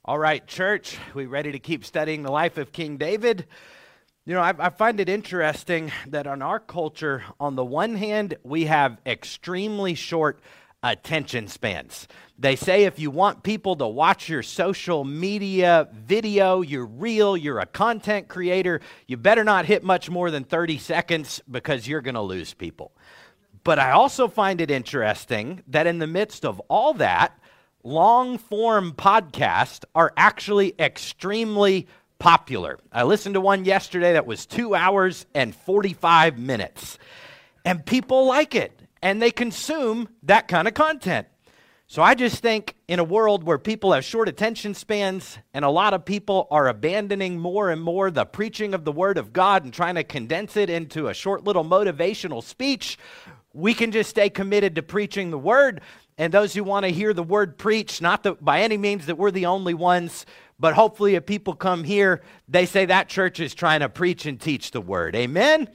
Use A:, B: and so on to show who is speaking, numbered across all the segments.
A: All right, church, we ready to keep studying the life of King David? You know, I find it interesting that in our culture, on the one hand, we have extremely short attention spans. They say if you want people to watch your social media video, you're real, you're a content creator, you better not hit much more than 30 seconds because you're going to lose people. But I also find it interesting that in the midst of all that, long-form podcasts are actually extremely popular. I listened to one yesterday that was 2 hours and 45 minutes. And people like it, and they consume that kind of content. So I just think in a world where people have short attention spans and a lot of people are abandoning more and more the preaching of the Word of God and trying to condense it into a short little motivational speech, we can just stay committed to preaching the Word. And those who want to hear the Word preached, not that by any means that we're the only ones, but hopefully if people come here, they say that church is trying to preach and teach the Word. Amen?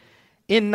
A: In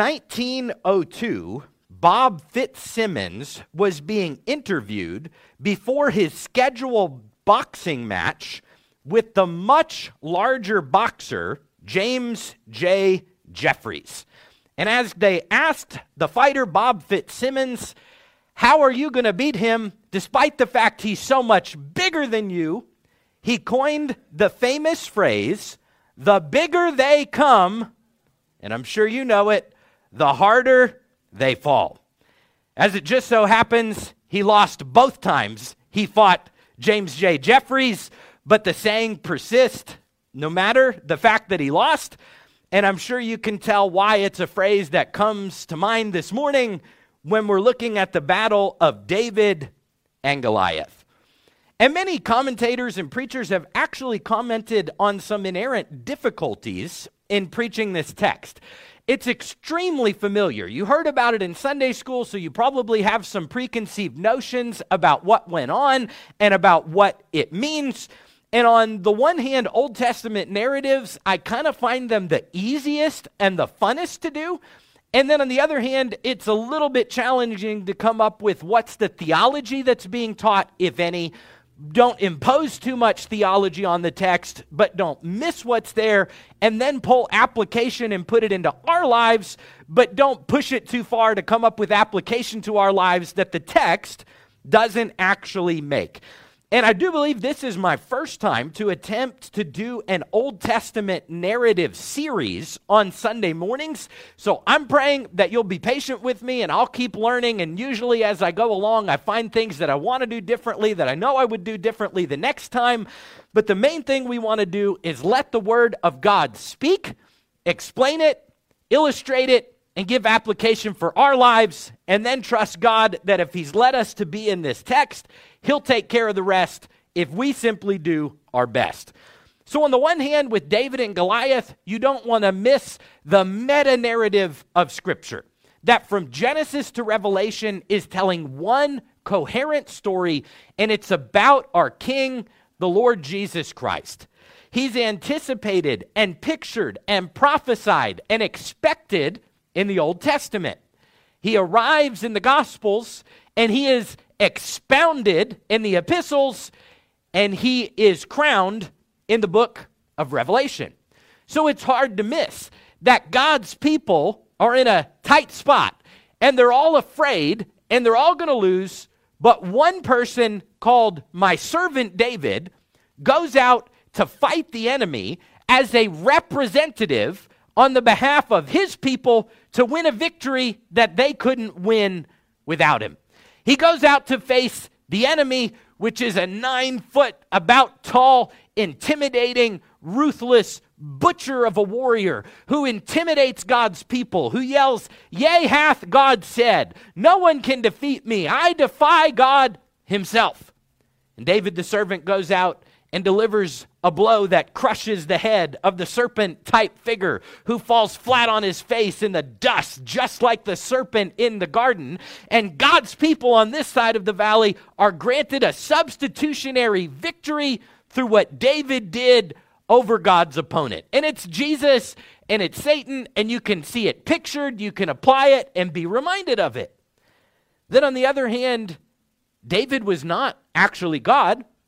A: 1902, Bob Fitzsimmons was being interviewed before his scheduled boxing match with the much larger boxer, James J. Jeffries. And as they asked the fighter, Bob Fitzsimmons, how are you going to beat him despite the fact he's so much bigger than you? He coined the famous phrase, the bigger they come, and I'm sure you know it, the harder they fall. As it just so happens, he lost both times he fought James J. Jeffries, but the saying persists no matter the fact that he lost, and I'm sure you can tell why it's a phrase that comes to mind this morning when we're looking at the battle of David and Goliath. And many commentators and preachers have actually commented on some inherent difficulties in preaching this text. It's extremely familiar. You heard about it in Sunday school, so you probably have some preconceived notions about what went on and about what it means. And on the one hand, Old Testament narratives, I kind of find them the easiest and the funnest to do. And then on the other hand, it's a little bit challenging to come up with what's the theology that's being taught, if any. Don't impose too much theology on the text, but don't miss what's there, and then pull application and put it into our lives, but don't push it too far to come up with application to our lives that the text doesn't actually make. And I do believe this is my first time to attempt to do an Old Testament narrative series on Sunday mornings. So I'm praying that you'll be patient with me and I'll keep learning. And usually as I go along, I find things that I want to do differently that I know I would do differently the next time. But the main thing we want to do is let the Word of God speak, explain it, illustrate it, and give application for our lives, and then trust God that if He's led us to be in this text, He'll take care of the rest if we simply do our best. So on the one hand, with David and Goliath, you don't want to miss the meta-narrative of Scripture, that from Genesis to Revelation is telling one coherent story, and it's about our King, the Lord Jesus Christ. He's anticipated and pictured and prophesied and expected in the Old Testament. He arrives in the Gospels, and he is expounded in the epistles, and he is crowned in the book of Revelation. So it's hard to miss that God's people are in a tight spot, and they're all afraid, and they're all going to lose, but one person called my servant David goes out to fight the enemy as a representative on the behalf of his people to win a victory that they couldn't win without him. He goes out to face the enemy, which is a 9-foot, about tall, intimidating, ruthless butcher of a warrior who intimidates God's people, who yells, "Yea, hath God said, no one can defeat me. I defy God himself." And David the servant goes out and delivers a blow that crushes the head of the serpent-type figure who falls flat on his face in the dust, just like the serpent in the garden. And God's people on this side of the valley are granted a substitutionary victory through what David did over God's opponent. And it's Jesus and it's Satan, and you can see it pictured, you can apply it, and be reminded of it. Then on the other hand, David was not actually God.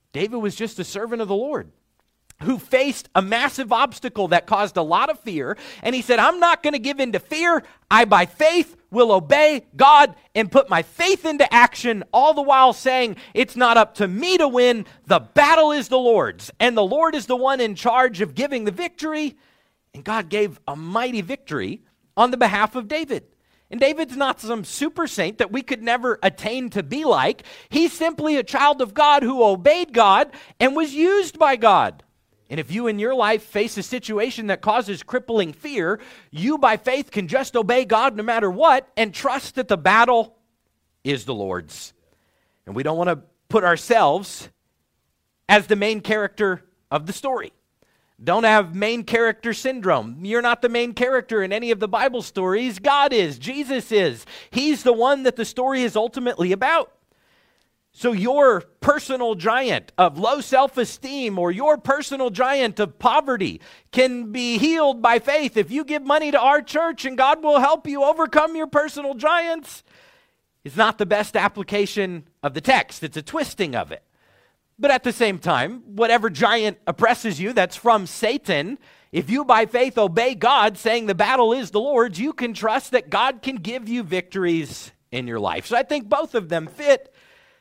A: David was just a servant of the Lord who faced a massive obstacle that caused a lot of fear. And he said, I'm not going to give in to fear. I, by faith, will obey God and put my faith into action, all the while saying, it's not up to me to win. The battle is the Lord's, and the Lord is the one in charge of giving the victory. And God gave a mighty victory on the behalf of David. And David's not some super saint that we could never attain to be like. He's simply a child of God who obeyed God and was used by God. And if you in your life face a situation that causes crippling fear, you by faith can just obey God no matter what and trust that the battle is the Lord's. And we don't want to put ourselves as the main character of the story. Don't have main character syndrome. You're not the main character in any of the Bible stories. God is. Jesus is. He's the one that the story is ultimately about. So your personal giant of low self-esteem or your personal giant of poverty can be healed by faith if you give money to our church, and God will help you overcome your personal giants. It's not the best application of the text. It's a twisting of it. But at the same time, whatever giant oppresses you that's from Satan, if you by faith obey God, saying the battle is the Lord's, you can trust that God can give you victories in your life. So I think both of them fit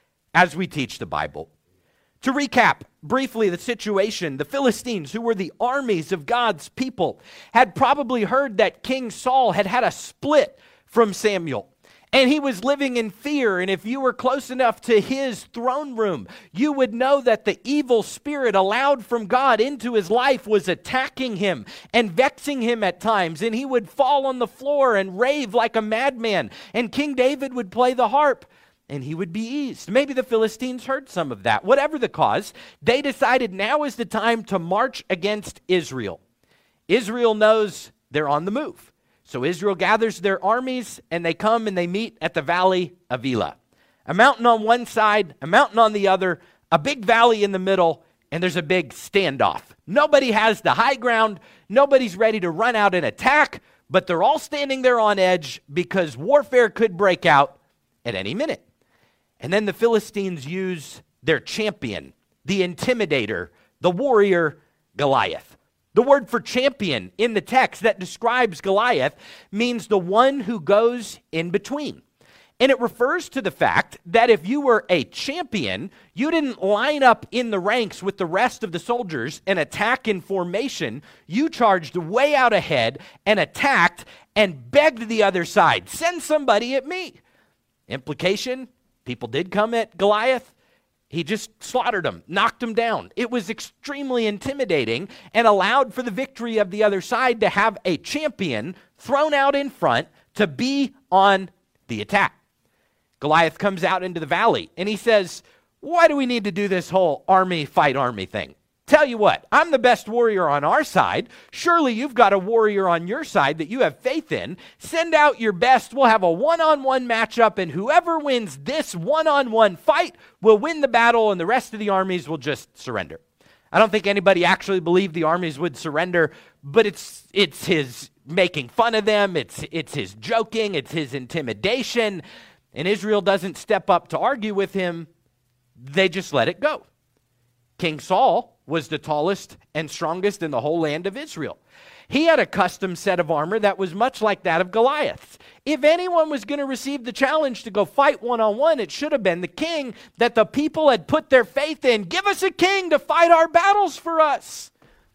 A: as we teach the Bible. To recap briefly the situation, the Philistines, who were the armies of God's people, had probably heard that King Saul had had a split from Samuel. And he was living in fear. And if you were close enough to his throne room, you would know that the evil spirit allowed from God into his life was attacking him and vexing him at times. And he would fall on the floor and rave like a madman. And King David would play the harp, and he would be eased. Maybe the Philistines heard some of that. Whatever the cause, they decided now is the time to march against Israel. Israel knows they're on the move. So Israel gathers their armies, and they come and they meet at the valley of Elah. A mountain on one side, a mountain on the other, a big valley in the middle, and there's a big standoff. Nobody has the high ground. Nobody's ready to run out and attack, but they're all standing there on edge because warfare could break out at any minute. And then the Philistines use their champion, the intimidator, the warrior, Goliath. The word for champion in the text that describes Goliath means the one who goes in between. And it refers to the fact that if you were a champion, you didn't line up in the ranks with the rest of the soldiers and attack in formation. You charged way out ahead and attacked and begged the other side, send somebody at me. Implication, people did come at Goliath. He just slaughtered them, knocked them down. It was extremely intimidating and allowed for the victory of the other side to have a champion thrown out in front to be on the attack. Goliath comes out into the valley and he says, why do we need to do this whole army fight army thing? Tell you what, I'm the best warrior on our side. Surely you've got a warrior on your side that you have faith in. Send out your best. We'll have a one-on-one matchup, and whoever wins this one-on-one fight will win the battle, and the rest of the armies will just surrender. I don't think anybody actually believed the armies would surrender, but it's his making fun of them. It's his joking. It's his intimidation. And Israel doesn't step up to argue with him. They just let it go. King Saul was the tallest and strongest in the whole land of Israel. He had a custom set of armor that was much like that of Goliath's. If anyone was going to receive the challenge to go fight one-on-one, it should have been the king that the people had put their faith in. Give us a king to fight our battles for us.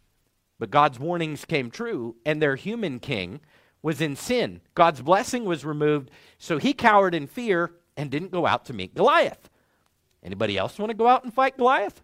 A: But God's warnings came true, and their human king was in sin. God's blessing was removed, so he cowered in fear and didn't go out to meet Goliath. Anybody else want to go out and fight Goliath?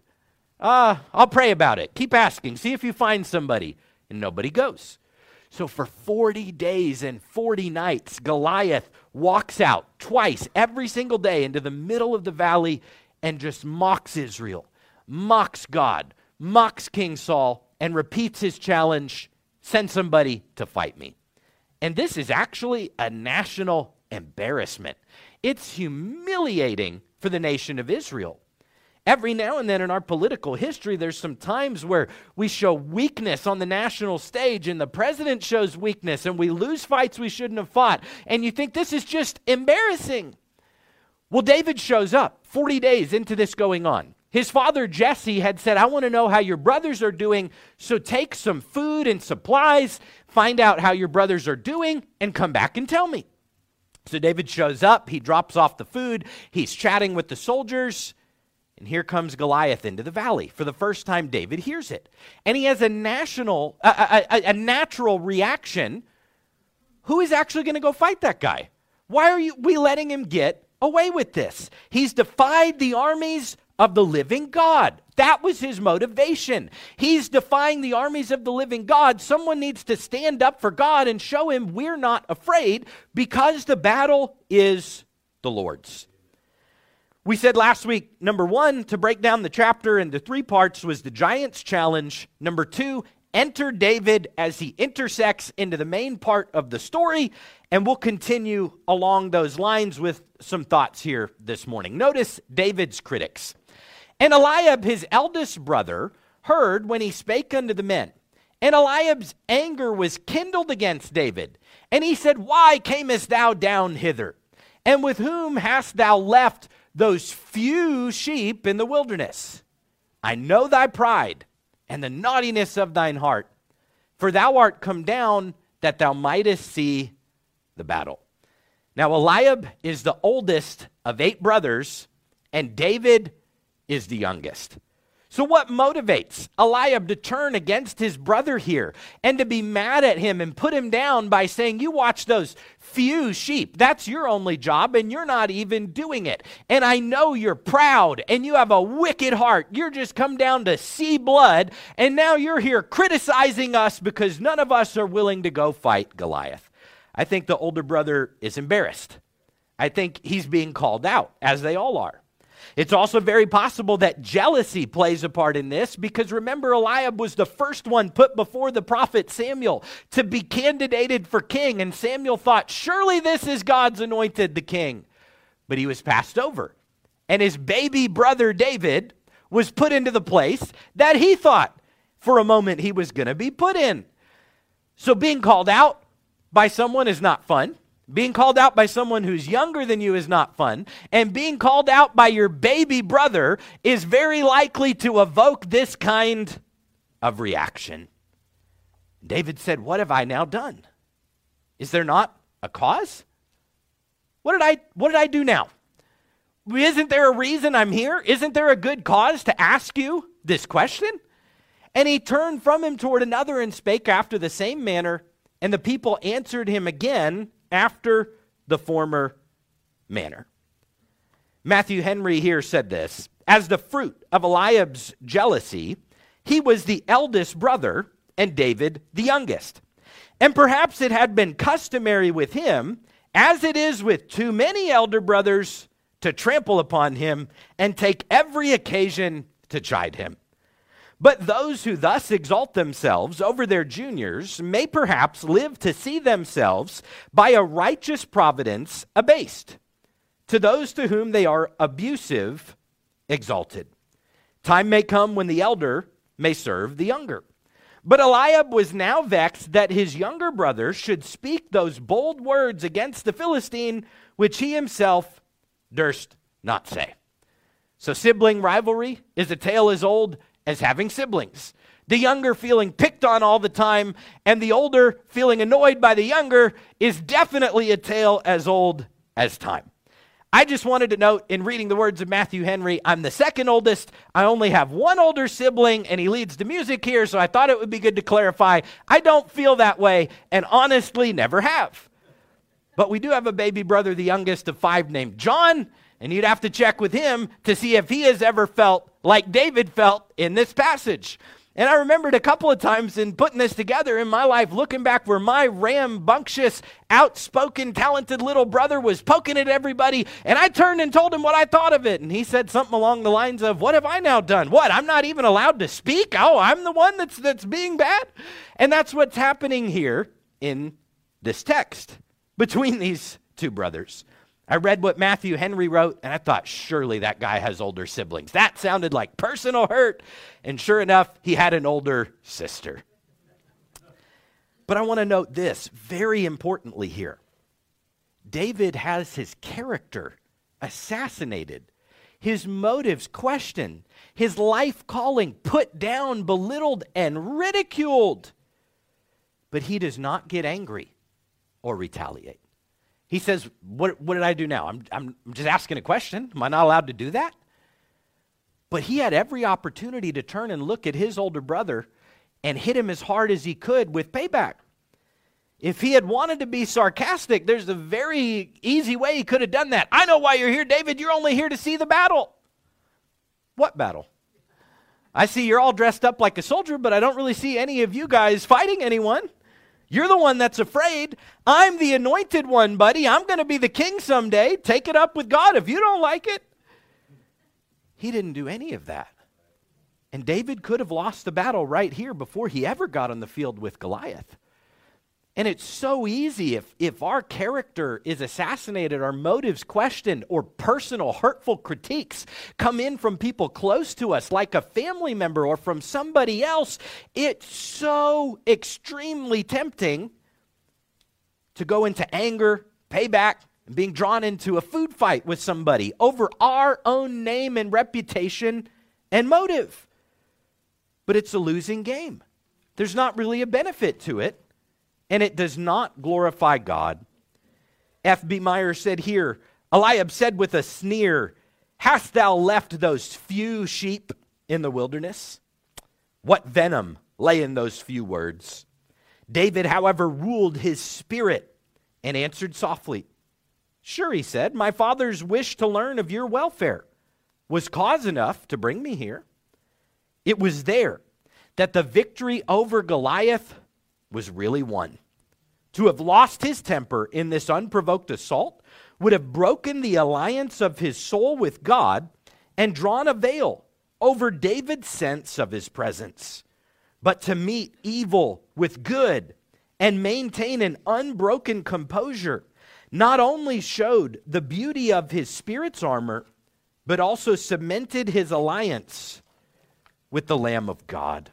A: I'll pray about it. Keep asking. See if you find somebody. And nobody goes. So for 40 days and 40 nights, Goliath walks out twice every single day into the middle of the valley and just mocks Israel, mocks God, mocks King Saul, and repeats his challenge, send somebody to fight me. And this is actually a national embarrassment. It's humiliating for the nation of Israel. Every now and then in our political history, there's some times where we show weakness on the national stage and the president shows weakness and we lose fights we shouldn't have fought. And you think this is just embarrassing. Well, David shows up 40 days into this going on. His father Jesse had said, I want to know how your brothers are doing, so take some food and supplies, find out how your brothers are doing, and come back and tell me. So David shows up, he drops off the food, he's chatting with the soldiers, and here comes Goliath into the valley. For the first time, David hears it. And he has a natural reaction. Who is actually going to go fight that guy? Why are we letting him get away with this? He's defied the armies of the living God. That was his motivation. He's defying the armies of the living God. Someone needs to stand up for God and show him we're not afraid because the battle is the Lord's. We said last week, number 1, to break down the chapter into 3 parts was the giant's challenge. Number 2, enter David as he intersects into the main part of the story. And we'll continue along those lines with some thoughts here this morning. Notice David's critics. And Eliab, his eldest brother, heard when he spake unto the men. And Eliab's anger was kindled against David. And he said, Why camest thou down hither? And with whom hast thou left those few sheep in the wilderness? I know thy pride and the naughtiness of thine heart, for thou art come down that thou mightest see the battle. Now Eliab is the oldest of 8 brothers, and David is the youngest. So what motivates Eliab to turn against his brother here and to be mad at him and put him down by saying, you watch those few sheep. That's your only job and you're not even doing it. And I know you're proud and you have a wicked heart. You're just come down to see blood and now you're here criticizing us because none of us are willing to go fight Goliath. I think the older brother is embarrassed. I think he's being called out, as they all are. It's also very possible that jealousy plays a part in this because remember, Eliab was the first one put before the prophet Samuel to be candidated for king. And Samuel thought, surely this is God's anointed, the king. But he was passed over. And his baby brother David was put into the place that he thought for a moment he was going to be put in. So being called out by someone is not fun. Being called out by someone who's younger than you is not fun. And being called out by your baby brother is very likely to evoke this kind of reaction. David said, what have I now done? Is there not a cause? What did I do now? Isn't there a reason I'm here? Isn't there a good cause to ask you this question? And he turned from him toward another and spake after the same manner. And the people answered him again after the former manner. Matthew Henry here said this, as the fruit of Eliab's jealousy, he was the eldest brother and David the youngest. And perhaps it had been customary with him, as it is with too many elder brothers, to trample upon him and take every occasion to chide him. But those who thus exalt themselves over their juniors may perhaps live to see themselves by a righteous providence abased. To those to whom they are abusive, exalted. Time may come when the elder may serve the younger. But Eliab was now vexed that his younger brother should speak those bold words against the Philistine, which he himself durst not say. So sibling rivalry is a tale as old as having siblings. The younger feeling picked on all the time, and the older feeling annoyed by the younger is definitely a tale as old as time. I just wanted to note in reading the words of Matthew Henry, I'm the second oldest. I only have one older sibling, and he leads the music here, so I thought it would be good to clarify. I don't feel that way, and honestly never have. But we do have a baby brother, the youngest of 5, named John, and you'd have to check with him to see if he has ever felt like David felt in this passage. And I remembered a couple of times in putting this together in my life, looking back where my rambunctious, outspoken, talented little brother was poking at everybody, and I turned and told him what I thought of it. And he said something along the lines of, what have I now done? What, I'm not even allowed to speak? Oh, I'm the one that's being bad? And that's what's happening here in this text between these two brothers. I read what Matthew Henry wrote, and I thought, surely that guy has older siblings. That sounded like personal hurt, and sure enough, he had an older sister. But I want to note this, very importantly here. David has his character assassinated. his motives questioned, his life calling put down, belittled, and ridiculed. But he does not get angry or retaliate. He says, what did I do now? I'm just asking a question. Am I not allowed to do that? But he had every opportunity to turn and look at his older brother and hit him as hard as he could with payback. If he had wanted to be sarcastic, there's a very easy way he could have done that. I know why you're here, David. You're only here to see the battle. What battle? I see you're all dressed up like a soldier, but I don't really see any of you guys fighting anyone. You're the one that's afraid. I'm the anointed one, buddy. I'm going to be the king someday. Take it up with God if you don't like it. He didn't do any of that. And David could have lost the battle right here before he ever got on the field with Goliath. And it's so easy if our character is assassinated, our motives questioned, or personal hurtful critiques come in from people close to us, like a family member or from somebody else, it's so extremely tempting to go into anger, payback, and being drawn into a food fight with somebody over our own name and reputation and motive. But it's a losing game. There's not really a benefit to it. And it does not glorify God. F.B. Meyer said here, Eliab said with a sneer, "Hast thou left those few sheep in the wilderness?" What venom lay in those few words. David, however, ruled his spirit and answered softly. "Sure," he said, "my father's wish to learn of your welfare was cause enough to bring me here." It was there that the victory over Goliath was really won. To have lost his temper in this unprovoked assault would have broken the alliance of his soul with God and drawn a veil over David's sense of his presence. But to meet evil with good and maintain an unbroken composure not only showed the beauty of his spirit's armor, but also cemented his alliance with the Lamb of God.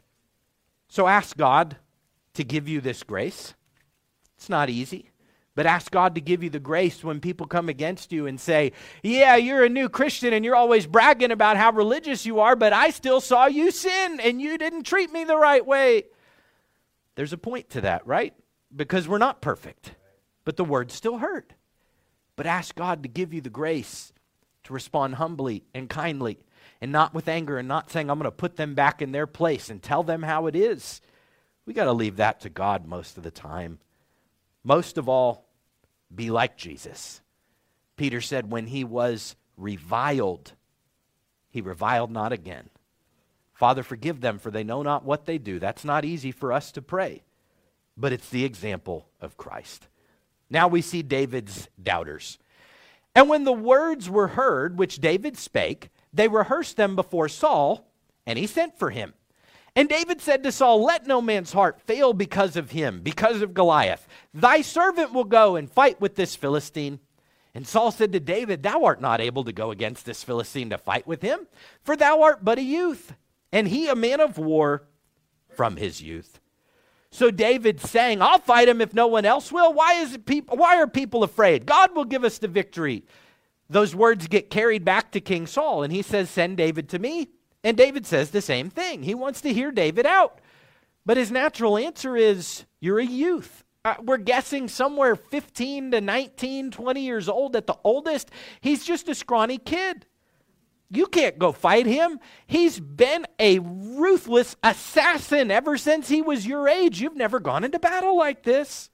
A: So ask God to give you this grace. It's not easy, but ask God to give you the grace when people come against you and say, "Yeah, you're a new Christian and you're always bragging about how religious you are, but I still saw you sin and you didn't treat me the right way." There's a point to that, right? Because we're not perfect, but the words still hurt. But ask God to give you the grace to respond humbly and kindly and not with anger and not saying, "I'm going to put them back in their place and tell them how it is." We got to leave that to God most of the time. Most of all, be like Jesus. Peter said when he was reviled, he reviled not again. Father, forgive them, for they know not what they do. That's not easy for us to pray, but it's the example of Christ. Now we see David's doubters. And when the words were heard which David spake, they rehearsed them before Saul, and he sent for him. And David said to Saul, "Let no man's heart fail because of him, because of Goliath. Thy servant will go and fight with this Philistine." And Saul said to David, "Thou art not able to go against this Philistine to fight with him, for thou art but a youth, and he a man of war from his youth." So David saying, "I'll fight him if no one else will. Why are people afraid? God will give us the victory." Those words get carried back to King Saul, and he says, "Send David to me." And David says the same thing. He wants to hear David out. But his natural answer is, "You're a youth." We're guessing somewhere 15 to 19, 20 years old at the oldest. He's just a scrawny kid. You can't go fight him. He's been a ruthless assassin ever since he was your age. You've never gone into battle like this.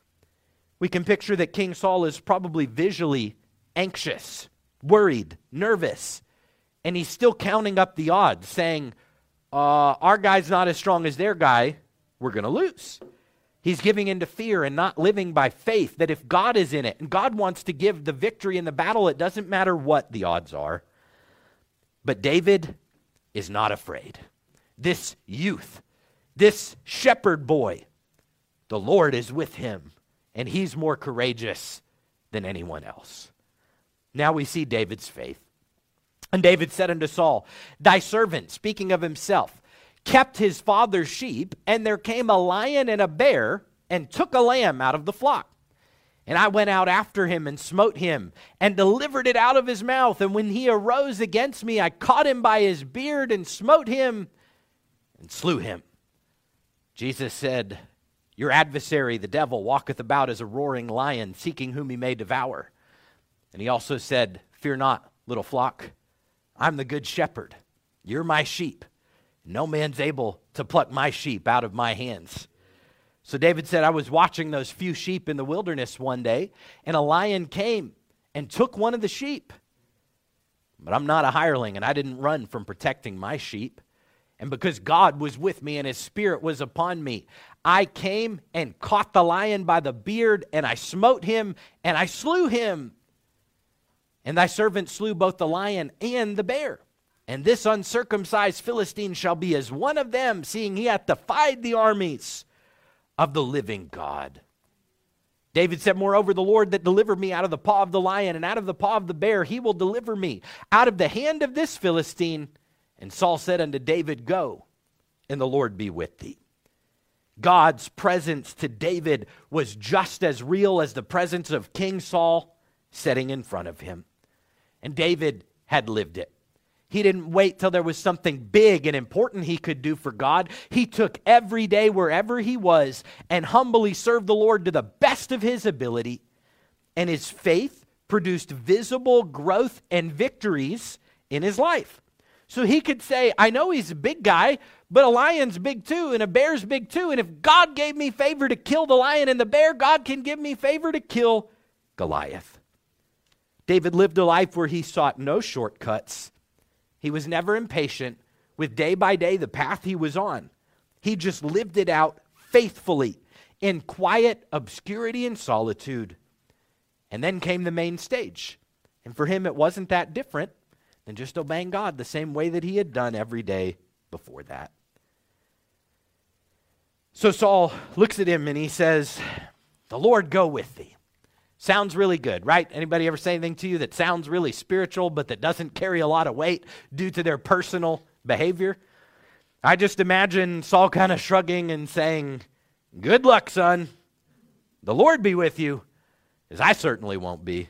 A: We can picture that King Saul is probably visually anxious, worried, nervous. And he's still counting up the odds, saying, our guy's not as strong as their guy. We're going to lose. He's giving into fear and not living by faith that if God is in it and God wants to give the victory in the battle, it doesn't matter what the odds are. But David is not afraid. This youth, this shepherd boy, the Lord is with him, and he's more courageous than anyone else. Now we see David's faith. And David said unto Saul, "Thy servant," speaking of himself, "kept his father's sheep, and there came a lion and a bear, and took a lamb out of the flock. And I went out after him and smote him and delivered it out of his mouth. And when he arose against me, I caught him by his beard and smote him and slew him. Jesus said, your adversary, the devil, walketh about as a roaring lion, seeking whom he may devour. And he also said, fear not, little flock. I'm the good shepherd. You're my sheep. No man's able to pluck my sheep out of my hands. So David said, I was watching those few sheep in the wilderness one day, and a lion came and took one of the sheep. But I'm not a hireling, and I didn't run from protecting my sheep. And because God was with me and his spirit was upon me, I came and caught the lion by the beard, and I smote him, and I slew him. And thy servant slew both the lion and the bear. And this uncircumcised Philistine shall be as one of them, seeing he hath defied the armies of the living God. David said, moreover, the Lord that delivered me out of the paw of the lion and out of the paw of the bear, he will deliver me out of the hand of this Philistine. And Saul said unto David, go, and the Lord be with thee. God's presence to David was just as real as the presence of King Saul sitting in front of him. And David had lived it. He didn't wait till there was something big and important he could do for God. He took every day wherever he was and humbly served the Lord to the best of his ability. And his faith produced visible growth and victories in his life. So he could say, I know he's a big guy, but a lion's big too, and a bear's big too. And if God gave me favor to kill the lion and the bear, God can give me favor to kill Goliath. David lived a life where he sought no shortcuts. He was never impatient with day by day the path he was on. He just lived it out faithfully in quiet obscurity and solitude. And then came the main stage. And for him, it wasn't that different than just obeying God the same way that he had done every day before that. So Saul looks at him and he says, the Lord go with thee. Sounds really good, right? Anybody ever say anything to you that sounds really spiritual, but that doesn't carry a lot of weight due to their personal behavior? I just imagine Saul kind of shrugging and saying, good luck, son. The Lord be with you, as I certainly won't be.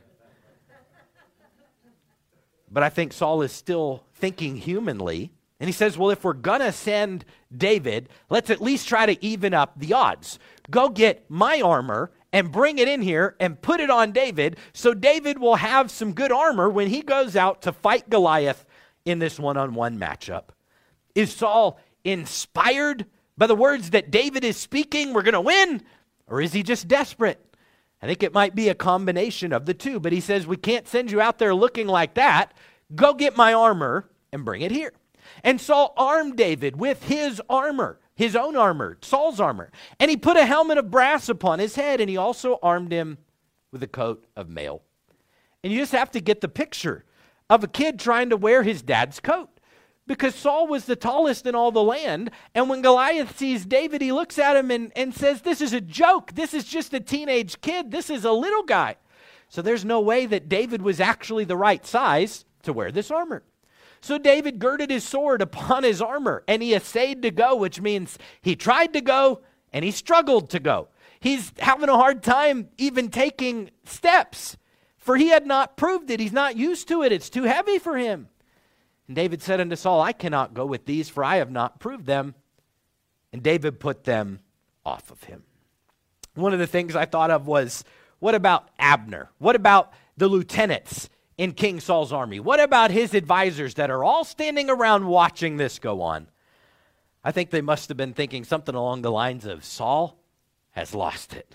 A: But I think Saul is still thinking humanly. And he says, well, if we're going to send David, let's at least try to even up the odds. Go get my armor and bring it in here and put it on David, so David will have some good armor when he goes out to fight Goliath in this one-on-one matchup. Is Saul inspired by the words that David is speaking, we're going to win? Or is he just desperate? I think it might be a combination of the two, but he says, we can't send you out there looking like that. Go get my armor and bring it here. And Saul armed David with his armor. His own armor, Saul's armor. And he put a helmet of brass upon his head, and he also armed him with a coat of mail. And you just have to get the picture of a kid trying to wear his dad's coat, because Saul was the tallest in all the land. And when Goliath sees David, he looks at him and says, this is a joke. This is just a teenage kid. This is a little guy. So there's no way that David was actually the right size to wear this armor. So David girded his sword upon his armor, and he essayed to go, which means he tried to go, and he struggled to go. He's having a hard time even taking steps, for he had not proved it. He's not used to it. It's too heavy for him. And David said unto Saul, I cannot go with these, for I have not proved them. And David put them off of him. One of the things I thought of was, what about Abner? What about the lieutenants in King Saul's army? What about his advisors that are all standing around watching this go on? I think they must have been thinking something along the lines of, Saul has lost it.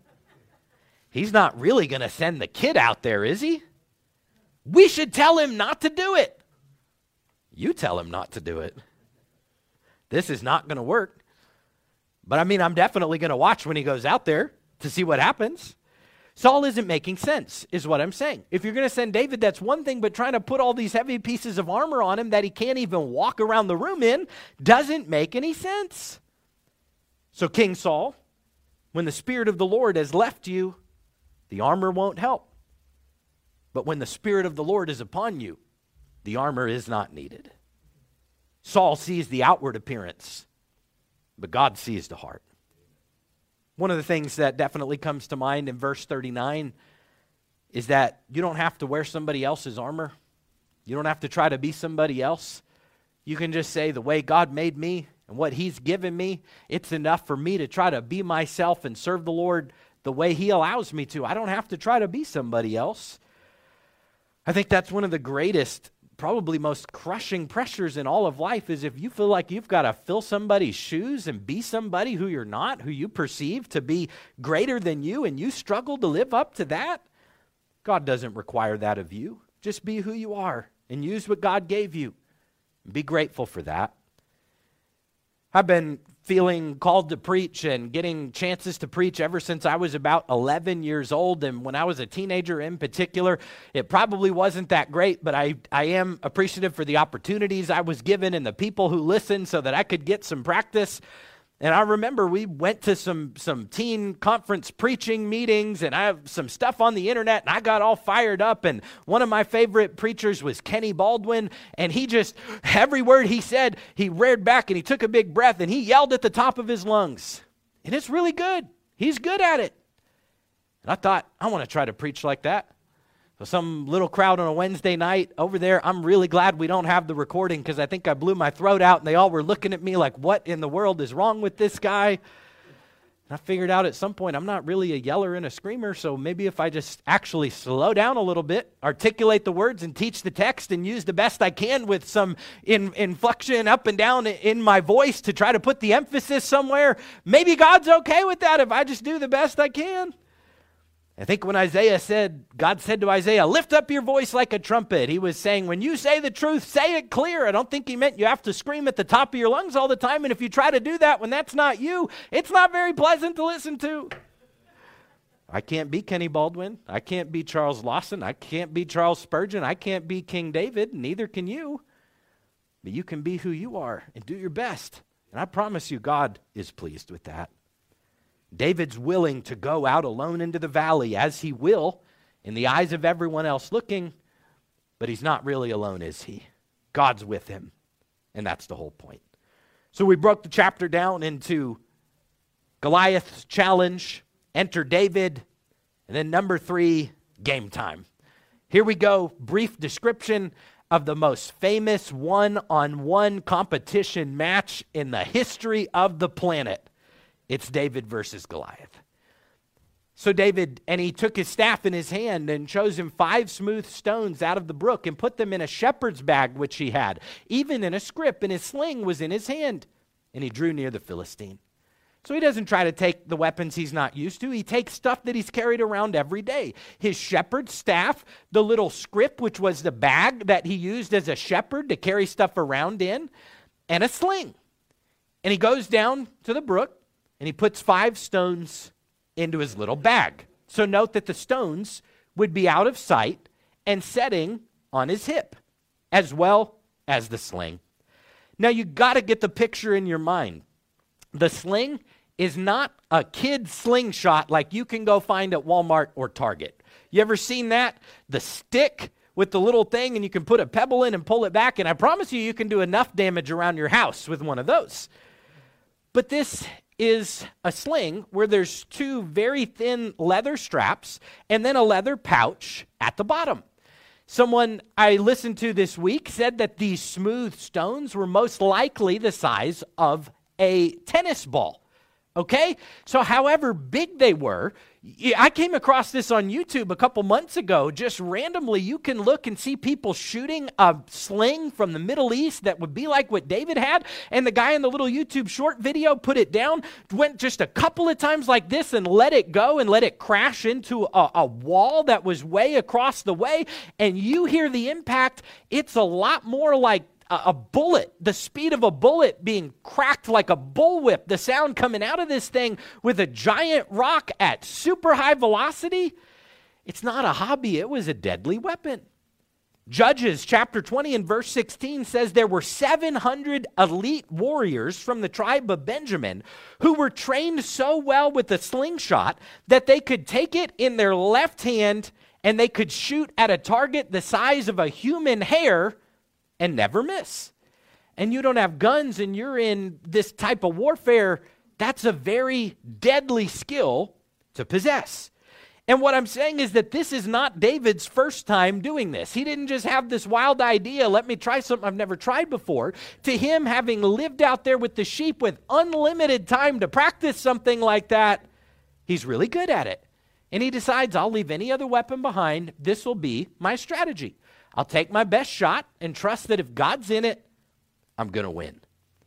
A: He's not really going to send the kid out there, is he? We should tell him not to do it. You tell him not to do it. This is not going to work. But I'm definitely going to watch when he goes out there to see what happens. Saul isn't making sense, is what I'm saying. If you're going to send David, that's one thing, but trying to put all these heavy pieces of armor on him that he can't even walk around the room in doesn't make any sense. So King Saul, when the Spirit of the Lord has left you, the armor won't help. But when the Spirit of the Lord is upon you, the armor is not needed. Saul sees the outward appearance, but God sees the heart. One of the things that definitely comes to mind in verse 39 is that you don't have to wear somebody else's armor. You don't have to try to be somebody else. You can just say the way God made me and what he's given me, it's enough for me to try to be myself and serve the Lord the way he allows me to. I don't have to try to be somebody else. I think that's one of the greatest, probably most crushing pressures in all of life is if you feel like you've got to fill somebody's shoes and be somebody who you're not, who you perceive to be greater than you, and you struggle to live up to that. God doesn't require that of you. Just be who you are and use what God gave you. Be grateful for that. I've been feeling called to preach and getting chances to preach ever since I was about 11 years old. And when I was a teenager in particular, it probably wasn't that great, but I am appreciative for the opportunities I was given and the people who listened so that I could get some practice. And I remember we went to some teen conference preaching meetings, and I have some stuff on the internet, and I got all fired up. And one of my favorite preachers was Kenny Baldwin, and he just, every word he said, he reared back and he took a big breath and he yelled at the top of his lungs. And it's really good. He's good at it. And I thought, I want to try to preach like that. So some little crowd on a Wednesday night over there, I'm really glad we don't have the recording because I think I blew my throat out and they all were looking at me like, what in the world is wrong with this guy? And I figured out at some point I'm not really a yeller and a screamer, so maybe if I just actually slow down a little bit, articulate the words and teach the text and use the best I can with some inflection up and down in my voice to try to put the emphasis somewhere, maybe God's okay with that if I just do the best I can. I think when God said to Isaiah, lift up your voice like a trumpet, he was saying, when you say the truth, say it clear. I don't think he meant you have to scream at the top of your lungs all the time. And if you try to do that when that's not you, it's not very pleasant to listen to. I can't be Kenny Baldwin. I can't be Charles Lawson. I can't be Charles Spurgeon. I can't be King David. Neither can you. But you can be who you are and do your best. And I promise you, God is pleased with that. David's willing to go out alone into the valley as he will in the eyes of everyone else looking, but he's not really alone, is he? God's with him, and that's the whole point. So we broke the chapter down into Goliath's challenge, enter David, and then number 3, game time. Here we go, brief description of the most famous one-on-one competition match in the history of the planet. It's David versus Goliath. So David, and he took his staff in his hand and chose him 5 smooth stones out of the brook and put them in a shepherd's bag which he had, even in a scrip, and his sling was in his hand. And he drew near the Philistine. So he doesn't try to take the weapons he's not used to. He takes stuff that he's carried around every day. His shepherd's staff, the little scrip, which was the bag that he used as a shepherd to carry stuff around in, and a sling. And he goes down to the brook, and he puts 5 stones into his little bag. So note that the stones would be out of sight and setting on his hip, as well as the sling. Now you got to get the picture in your mind. The sling is not a kid's slingshot like you can go find at Walmart or Target. You ever seen that? The stick with the little thing and you can put a pebble in and pull it back, and I promise you can do enough damage around your house with one of those. But this is a sling where there's 2 very thin leather straps and then a leather pouch at the bottom. Someone I listened to this week said that these smooth stones were most likely the size of a tennis ball. Okay? So however big they were, I came across this on YouTube a couple months ago. Just randomly, you can look and see people shooting a sling from the Middle East that would be like what David had. And the guy in the little YouTube short video put it down, went just a couple of times like this and let it go and let it crash into a wall that was way across the way. And you hear the impact. It's a lot more like a bullet, the speed of a bullet being cracked like a bullwhip, the sound coming out of this thing with a giant rock at super high velocity. It's not a hobby, it was a deadly weapon. Judges chapter 20 and verse 16 says there were 700 elite warriors from the tribe of Benjamin who were trained so well with the slingshot that they could take it in their left hand and they could shoot at a target the size of a human hair and never miss. And you don't have guns and you're in this type of warfare, That's a very deadly skill to possess. And what I'm saying is that this is not David's first time doing this. He didn't just have this wild idea, let me try something I've never tried before. To him, having lived out there with the sheep with unlimited time to practice something like that, he's really good at it. And he decides, I'll leave any other weapon behind. This will be my strategy. I'll take my best shot and trust that if God's in it, I'm going to win.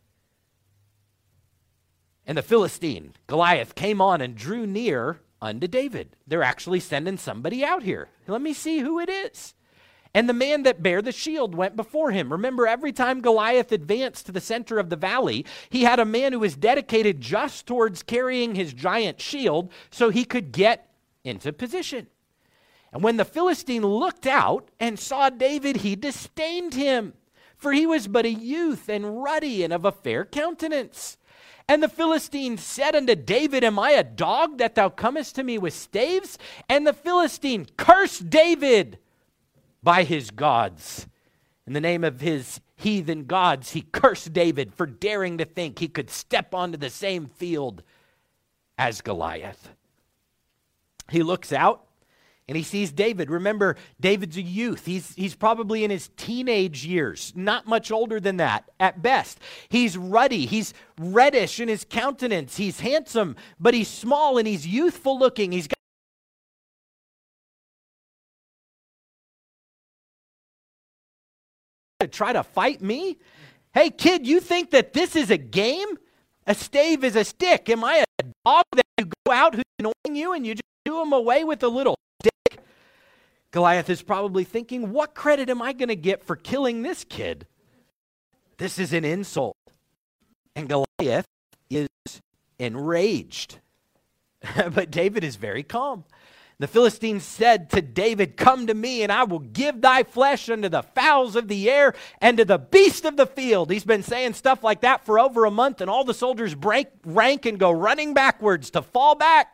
A: And the Philistine, Goliath, came on and drew near unto David. They're actually sending somebody out here. Let me see who it is. And the man that bare the shield went before him. Remember, every time Goliath advanced to the center of the valley, he had a man who was dedicated just towards carrying his giant shield so he could get into position. And when the Philistine looked out and saw David, he disdained him, for he was but a youth and ruddy and of a fair countenance. And the Philistine said unto David, Am I a dog that thou comest to me with staves? And the Philistine cursed David by his gods. In the name of his heathen gods, he cursed David for daring to think he could step onto the same field as Goliath. He looks out and he sees David. Remember, David's a youth. He's probably in his teenage years, not much older than that at best. He's ruddy. He's reddish in his countenance. He's handsome, but he's small and he's youthful looking. He's got to try to fight me? Hey, kid, you think that this is a game? A stave is a stick. Am I a dog that you go out who's annoying you and you just do him away with a little stick? Goliath is probably thinking, what credit am I going to get for killing this kid? This is an insult. And Goliath is enraged. But David is very calm. The Philistine said to David, Come to me, and I will give thy flesh unto the fowls of the air and to the beasts of the field. He's been saying stuff like that for over a month, and all the soldiers break rank and go running backwards to fall back.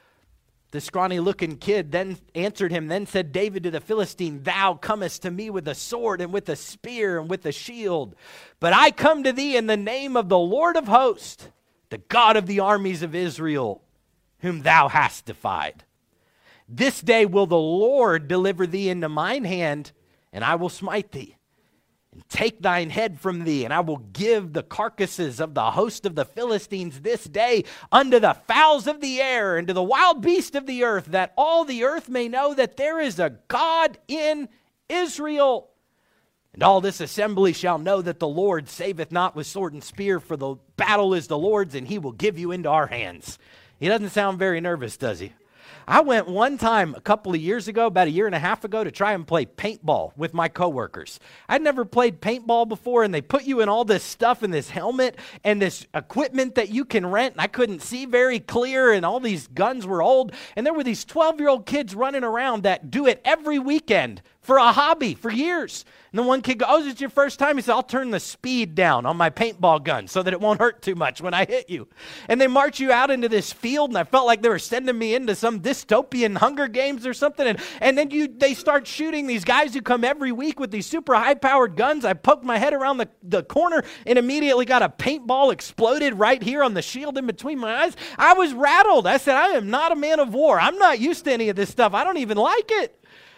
A: The scrawny-looking kid then answered him, Then said David to the Philistine, Thou comest to me with a sword and with a spear and with a shield. But I come to thee in the name of the Lord of hosts, the God of the armies of Israel, whom thou hast defied. This day will the Lord deliver thee into mine hand, and I will smite thee, and take thine head from thee, and I will give the carcasses of the host of the Philistines this day unto the fowls of the air, and to the wild beasts of the earth, that all the earth may know that there is a God in Israel. And all this assembly shall know that the Lord saveth not with sword and spear, for the battle is the Lord's, and he will give you into our hands. He doesn't sound very nervous, does he? I went one time a couple of years ago, about a year and a half ago, to try and play paintball with my coworkers. I'd never played paintball before, and they put you in all this stuff in this helmet and this equipment that you can rent, and I couldn't see very clear, and all these guns were old, and there were these 12-year-old kids running around that do it every weekend for a hobby for years. And the one kid goes, is it your first time? He said, I'll turn the speed down on my paintball gun so that it won't hurt too much when I hit you. And they march you out into this field, and I felt like they were sending me into some dystopian Hunger Games or something. And then they start shooting these guys who come every week with these super high-powered guns. I poked my head around the corner and immediately got a paintball exploded right here on the shield in between my eyes. I was rattled. I said, I am not a man of war. I'm not used to any of this stuff. I don't even like it.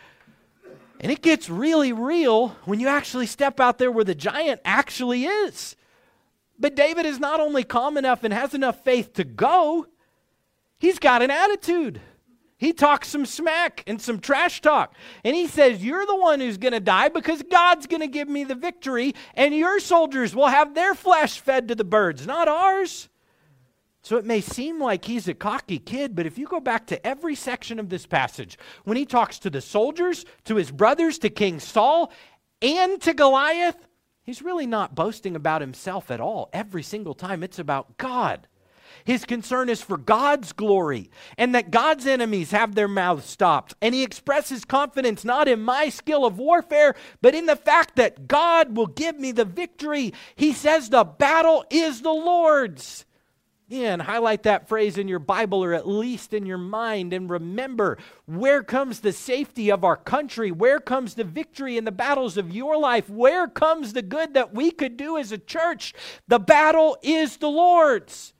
A: And it gets really real when you actually step out there where the giant actually is. But David is not only calm enough and has enough faith to go, he's got an attitude. He talks some smack and some trash talk. And he says, you're the one who's going to die because God's going to give me the victory, and your soldiers will have their flesh fed to the birds, not ours. So it may seem like he's a cocky kid, but if you go back to every section of this passage, when he talks to the soldiers, to his brothers, to King Saul, and to Goliath, he's really not boasting about himself at all. Every single time it's about God. His concern is for God's glory and that God's enemies have their mouths stopped. And he expresses confidence not in my skill of warfare, but in the fact that God will give me the victory. He says the battle is the Lord's. Yeah, and highlight that phrase in your Bible or at least in your mind, and remember, where comes the safety of our country? Where comes the victory in the battles of your life? Where comes the good that we could do as a church? The battle is the Lord's.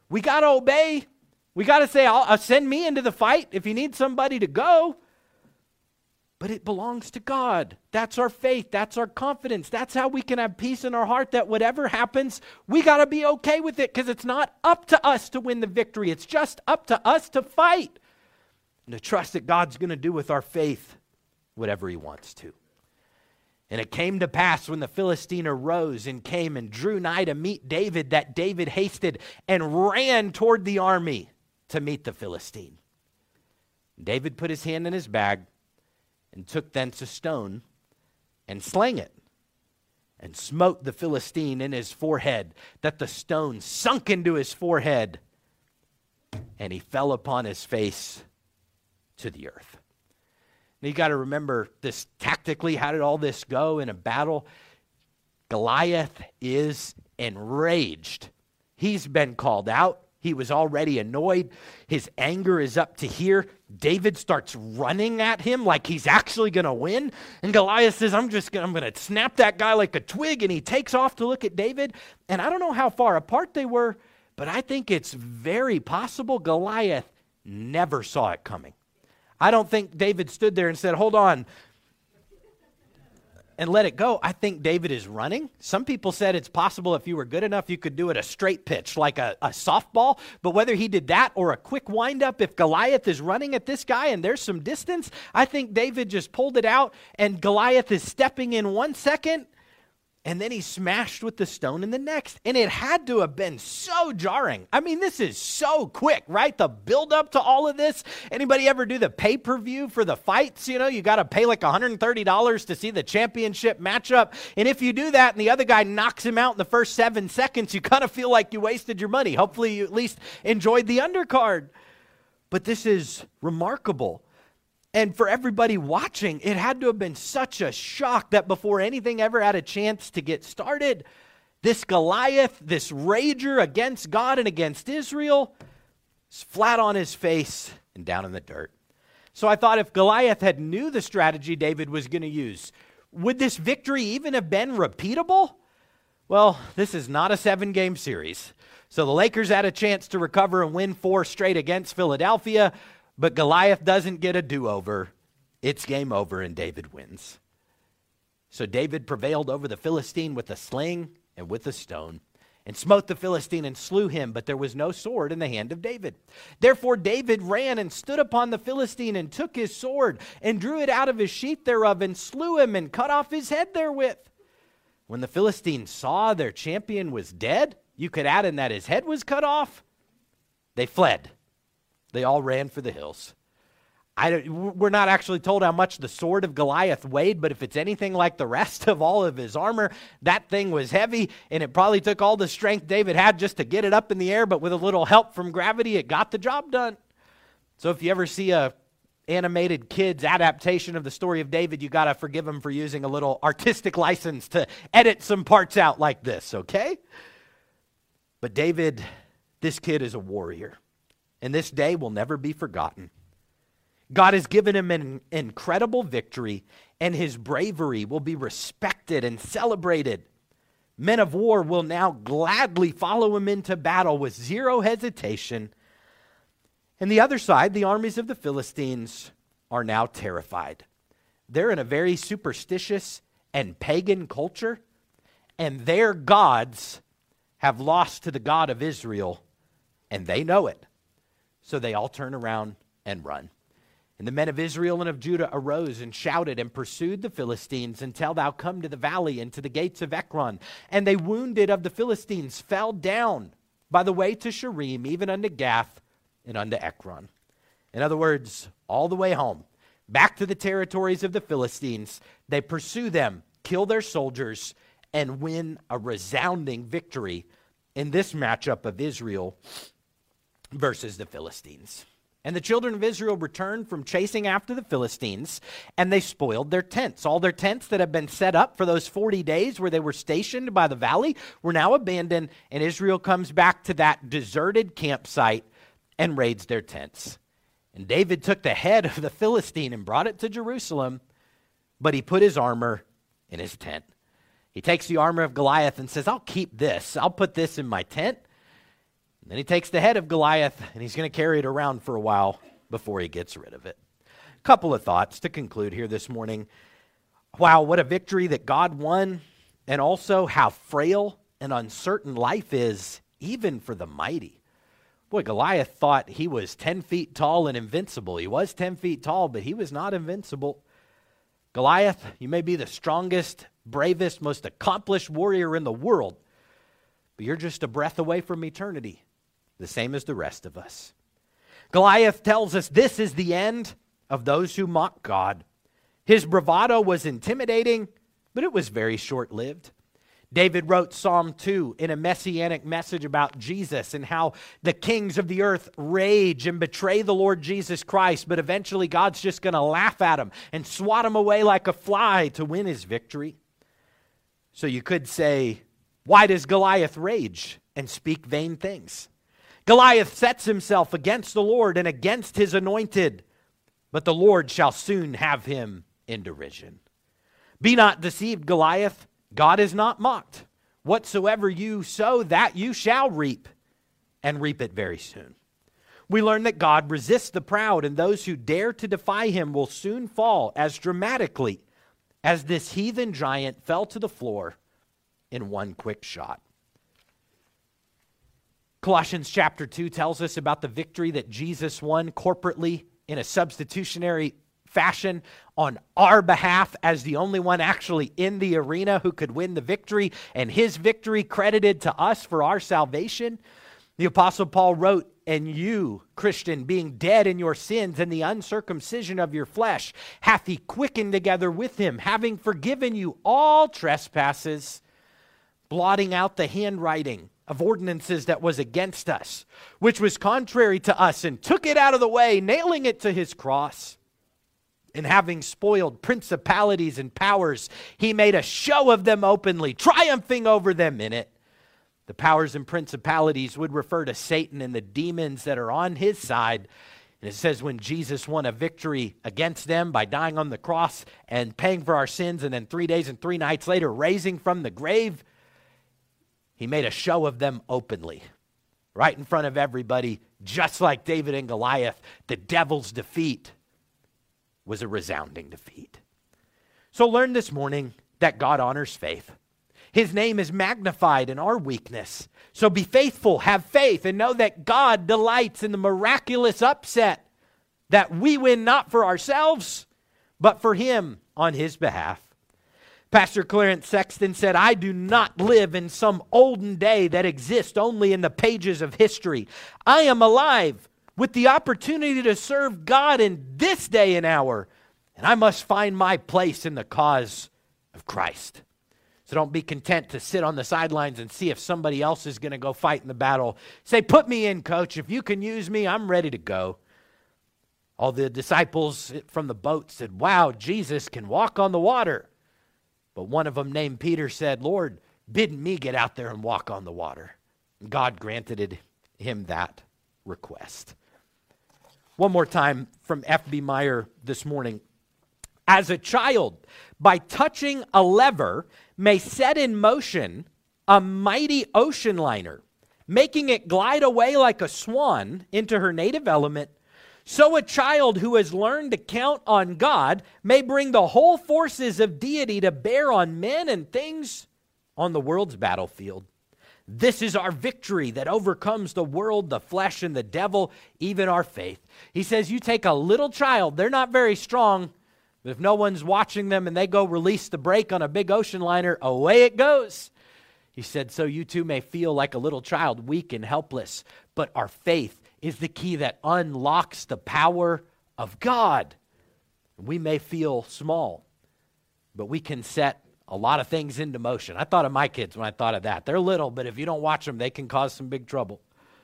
A: We got to obey. We got to say, I'll send me into the fight if you need somebody to go. But it belongs to God. That's our faith. That's our confidence. That's how we can have peace in our heart that whatever happens, we got to be okay with it because it's not up to us to win the victory. It's just up to us to fight and to trust that God's going to do with our faith whatever he wants to. And it came to pass when the Philistine arose and came and drew nigh to meet David, that David hasted and ran toward the army to meet the Philistine. David put his hand in his bag and took thence a stone and slang it and smote the Philistine in his forehead, that the stone sunk into his forehead, and he fell upon his face to the earth. Now you got to remember this tactically. How did all this go in a battle? Goliath is enraged. He's been called out. He was already annoyed. His anger is up to here. David starts running at him like he's actually going to win. And Goliath says, I'm going to snap that guy like a twig. And he takes off to look at David. And I don't know how far apart they were, but I think it's very possible Goliath never saw it coming. I don't think David stood there and said, hold on, and let it go. I think David is running. Some people said it's possible if you were good enough, you could do it a straight pitch, like a softball. But whether he did that or a quick windup, if Goliath is running at this guy and there's some distance, I think David just pulled it out and Goliath is stepping in 1 second. And then he smashed with the stone in the next. And it had to have been so jarring. I mean, this is so quick, right? The build up to all of this. Anybody ever do the pay-per-view for the fights? You know, you got to pay like $130 to see the championship matchup. And if you do that and the other guy knocks him out in the first 7 seconds, you kind of feel like you wasted your money. Hopefully you at least enjoyed the undercard. But this is remarkable. And for everybody watching, it had to have been such a shock that before anything ever had a chance to get started, this Goliath, this rager against God and against Israel, is flat on his face and down in the dirt. So I thought if Goliath had knew the strategy David was going to use, would this victory even have been repeatable? Well, this is not a 7-game series. So the Lakers had a chance to recover and win 4 straight against Philadelphia. But Goliath doesn't get a do-over. It's game over and David wins. So David prevailed over the Philistine with a sling and with a stone and smote the Philistine and slew him, but there was no sword in the hand of David. Therefore David ran and stood upon the Philistine and took his sword and drew it out of his sheath thereof and slew him and cut off his head therewith. When the Philistines saw their champion was dead, you could add in that his head was cut off, they fled. They all ran for the hills. We're not actually told how much the sword of Goliath weighed, but if it's anything like the rest of all of his armor, that thing was heavy, and it probably took all the strength David had just to get it up in the air, but with a little help from gravity, it got the job done. So if you ever see a animated kids adaptation of the story of David, you got to forgive him for using a little artistic license to edit some parts out like this, okay? But David, this kid is a warrior. And this day will never be forgotten. God has given him an incredible victory, and his bravery will be respected and celebrated. Men of war will now gladly follow him into battle with zero hesitation. And the other side, the armies of the Philistines, are now terrified. They're in a very superstitious and pagan culture, and their gods have lost to the God of Israel, and they know it. So they all turn around and run. And the men of Israel and of Judah arose and shouted and pursued the Philistines until thou come to the valley and to the gates of Ekron. And they wounded of the Philistines fell down by the way to Sharim, even unto Gath and unto Ekron. In other words, all the way home, back to the territories of the Philistines, they pursue them, kill their soldiers, and win a resounding victory in this matchup of Israel versus the Philistines. And the children of Israel returned from chasing after the Philistines, and they spoiled their tents. All their tents that had been set up for those 40 days where they were stationed by the valley were now abandoned, and Israel comes back to that deserted campsite and raids their tents. And David took the head of the Philistine and brought it to Jerusalem, but he put his armor in his tent. He takes the armor of Goliath and says, I'll keep this. I'll put this in my tent. Then he takes the head of Goliath, and he's going to carry it around for a while before he gets rid of it. A couple of thoughts to conclude here this morning. Wow, what a victory that God won, and also how frail and uncertain life is, even for the mighty. Boy, Goliath thought he was 10 feet tall and invincible. He was 10 feet tall, but he was not invincible. Goliath, you may be the strongest, bravest, most accomplished warrior in the world, but you're just a breath away from eternity, the same as the rest of us. Goliath tells us this is the end of those who mock God. His bravado was intimidating, but it was very short-lived. David wrote Psalm 2 in a messianic message about Jesus and how the kings of the earth rage and betray the Lord Jesus Christ, but eventually God's just going to laugh at him and swat him away like a fly to win his victory. So you could say, why does Goliath rage and speak vain things? Goliath sets himself against the Lord and against his anointed, but the Lord shall soon have him in derision. Be not deceived, Goliath. God is not mocked. Whatsoever you sow, that you shall reap, and reap it very soon. We learn that God resists the proud, and those who dare to defy him will soon fall as dramatically as this heathen giant fell to the floor in one quick shot. Colossians chapter 2 tells us about the victory that Jesus won corporately in a substitutionary fashion on our behalf as the only one actually in the arena who could win the victory, and his victory credited to us for our salvation. The Apostle Paul wrote, and you, Christian, being dead in your sins and the uncircumcision of your flesh, hath he quickened together with him, having forgiven you all trespasses, blotting out the handwriting of ordinances that was against us, which was contrary to us, and took it out of the way, nailing it to his cross. And having spoiled principalities and powers, he made a show of them openly, triumphing over them in it. The powers and principalities would refer to Satan and the demons that are on his side. And it says when Jesus won a victory against them by dying on the cross and paying for our sins, and then 3 days and 3 nights later raising from the grave, he made a show of them openly, right in front of everybody, just like David and Goliath. The devil's defeat was a resounding defeat. So learn this morning that God honors faith. His name is magnified in our weakness. So be faithful, have faith, and know that God delights in the miraculous upset that we win not for ourselves, but for him on his behalf. Pastor Clarence Sexton said, I do not live in some olden day that exists only in the pages of history. I am alive with the opportunity to serve God in this day and hour, and I must find my place in the cause of Christ. So don't be content to sit on the sidelines and see if somebody else is going to go fight in the battle. Say, put me in, coach. If you can use me, I'm ready to go. All the disciples from the boat said, wow, Jesus can walk on the water. But one of them named Peter said, Lord, bid me get out there and walk on the water. And God granted him that request. One more time from F.B. Meyer this morning. As a child, by touching a lever, may set in motion a mighty ocean liner, making it glide away like a swan into her native element, so a child who has learned to count on God may bring the whole forces of deity to bear on men and things on the world's battlefield. This is our victory that overcomes the world, the flesh, and the devil, even our faith. He says, you take a little child, they're not very strong, but if no one's watching them and they go release the brake on a big ocean liner, away it goes. He said, so you too may feel like a little child, weak and helpless, but our faith is the key that unlocks the power of God. We may feel small, but we can set a lot of things into motion. I thought of my kids when I thought of that. They're little, but if you don't watch them, they can cause some big trouble.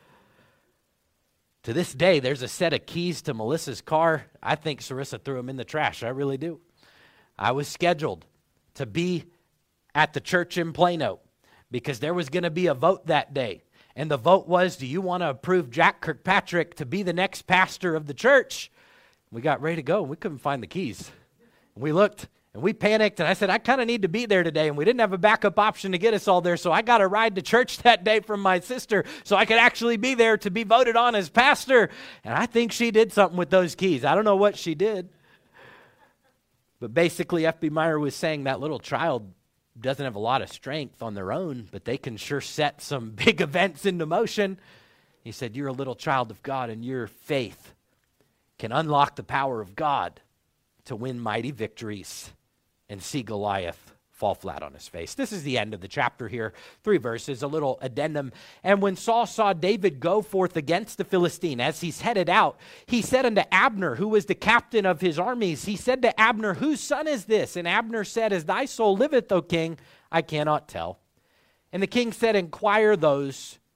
A: To this day, there's a set of keys to Melissa's car. I think Sarissa threw them in the trash. I really do. I was scheduled to be at the church in Plano because there was going to be a vote that day. And the vote was, do you want to approve Jack Kirkpatrick to be the next pastor of the church? We got ready to go. We couldn't find the keys. We looked, And we panicked, and I said, I kind of need to be there today, and we didn't have a backup option to get us all there, so I got a ride to church that day from my sister so I could actually be there to be voted on as pastor. And I think she did something with those keys. I don't know what she did. But basically, F.B. Meyer was saying that little child doesn't have a lot of strength on their own, but they can sure set some big events into motion. He said, you're a little child of God, and your faith can unlock the power of God to win mighty victories and see Goliath fall flat on his face. This is the end of the chapter here. 3 verses, a little addendum. And when Saul saw David go forth against the Philistine, as he's headed out, he said unto Abner, who was the captain of his armies, he said to Abner, whose son is this? And Abner said, as thy soul liveth, O king, I cannot tell. And the king said, inquire thou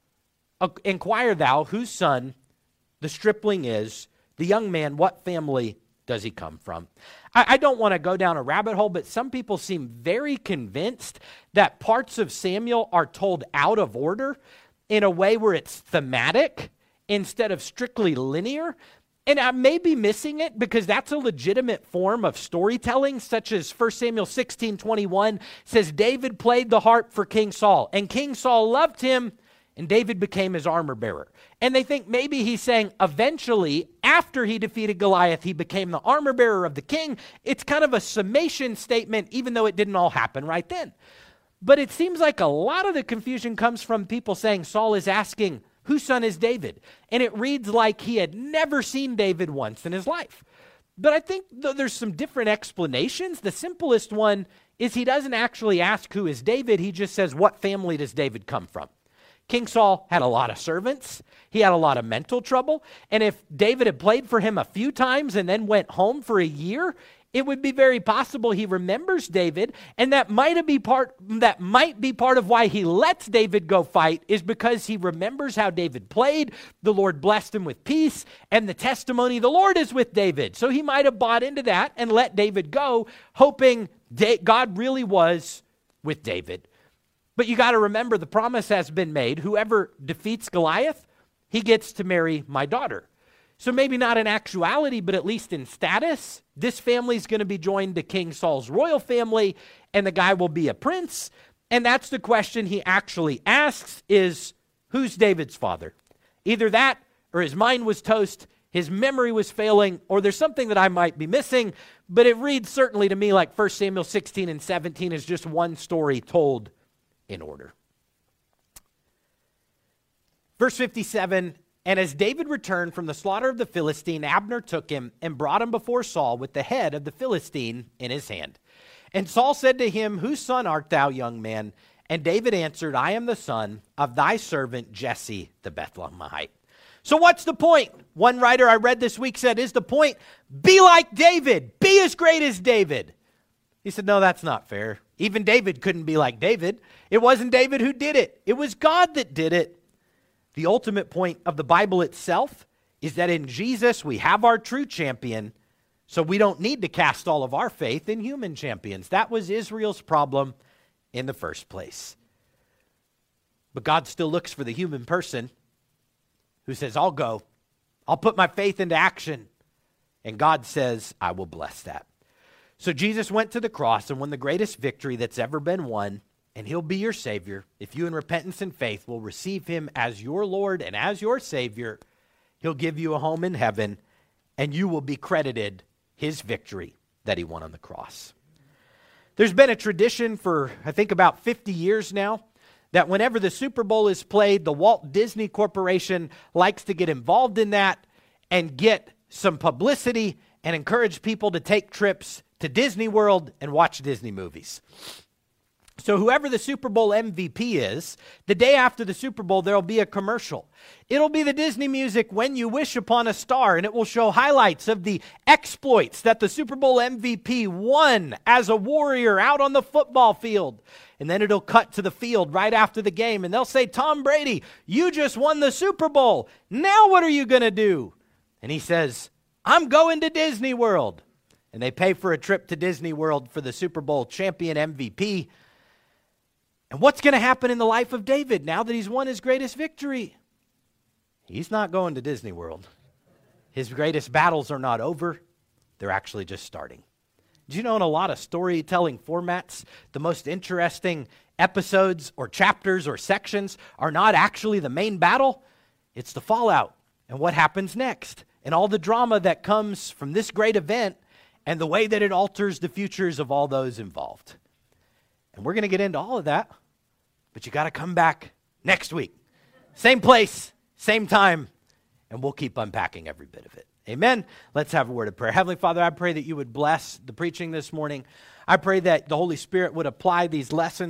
A: whose son the stripling is, the young man, what family does he come from? I don't want to go down a rabbit hole, but some people seem very convinced that parts of Samuel are told out of order in a way where it's thematic instead of strictly linear. And I may be missing it because that's a legitimate form of storytelling, such as 1 Samuel 16:21 says, David played the harp for King Saul, and King Saul loved him, and David became his armor bearer. And they think maybe he's saying eventually, after he defeated Goliath, he became the armor bearer of the king. It's kind of a summation statement, even though it didn't all happen right then. But it seems like a lot of the confusion comes from people saying Saul is asking, whose son is David? And it reads like he had never seen David once in his life. But I think there's some different explanations. The simplest one is he doesn't actually ask who is David. He just says, what family does David come from? King Saul had a lot of servants. He had a lot of mental trouble. And if David had played for him a few times and then went home for a year, it would be very possible he remembers David. And that might be part of why he lets David go fight, is because he remembers how David played. The Lord blessed him with peace, and the testimony, the Lord is with David. So he might have bought into that and let David go, hoping God really was with David. But you got to remember, the promise has been made. Whoever defeats Goliath, he gets to marry my daughter. So maybe not in actuality, but at least in status, this family is going to be joined to King Saul's royal family, and the guy will be a prince. And that's the question he actually asks is, who's David's father? Either that, or his mind was toast, his memory was failing, or there's something that I might be missing. But it reads certainly to me like 1 Samuel 16 and 17 is just one story told in order. Verse 57, and as David returned from the slaughter of the Philistine, Abner took him and brought him before Saul with the head of the Philistine in his hand. And Saul said to him, whose son art thou, young man? And David answered, I am the son of thy servant Jesse the Bethlehemite. So what's the point? One writer I read this week said, is the point, be like David, be as great as David. He said, no, that's not fair. Even David couldn't be like David. It wasn't David who did it. It was God that did it. The ultimate point of the Bible itself is that in Jesus we have our true champion, so we don't need to cast all of our faith in human champions. That was Israel's problem in the first place. But God still looks for the human person who says, I'll go. I'll put my faith into action. And God says, I will bless that. So Jesus went to the cross and won the greatest victory that's ever been won, and he'll be your Savior. If you in repentance and faith will receive him as your Lord and as your Savior, he'll give you a home in heaven, and you will be credited his victory that he won on the cross. There's been a tradition for, I think, about 50 years now, that whenever the Super Bowl is played, the Walt Disney Corporation likes to get involved in that and get some publicity and encourage people to take trips to Disney World and watch Disney movies. So whoever the Super Bowl MVP is, the day after the Super Bowl, there'll be a commercial. It'll be the Disney music, When You Wish Upon a Star, and it will show highlights of the exploits that the Super Bowl MVP won as a warrior out on the football field. And then it'll cut to the field right after the game, and they'll say, Tom Brady, you just won the Super Bowl. Now what are you going to do? And he says, I'm going to Disney World. And they pay for a trip to Disney World for the Super Bowl champion MVP. And what's going to happen in the life of David now that he's won his greatest victory? He's not going to Disney World. His greatest battles are not over. They're actually just starting. Do you know in a lot of storytelling formats, the most interesting episodes or chapters or sections are not actually the main battle? It's the fallout and what happens next and all the drama that comes from this great event and the way that it alters the futures of all those involved. And we're going to get into all of that, but you got to come back next week. Same place, same time, and we'll keep unpacking every bit of it. Amen. Let's have a word of prayer. Heavenly Father, I pray that you would bless the preaching this morning. I pray that the Holy Spirit would apply these lessons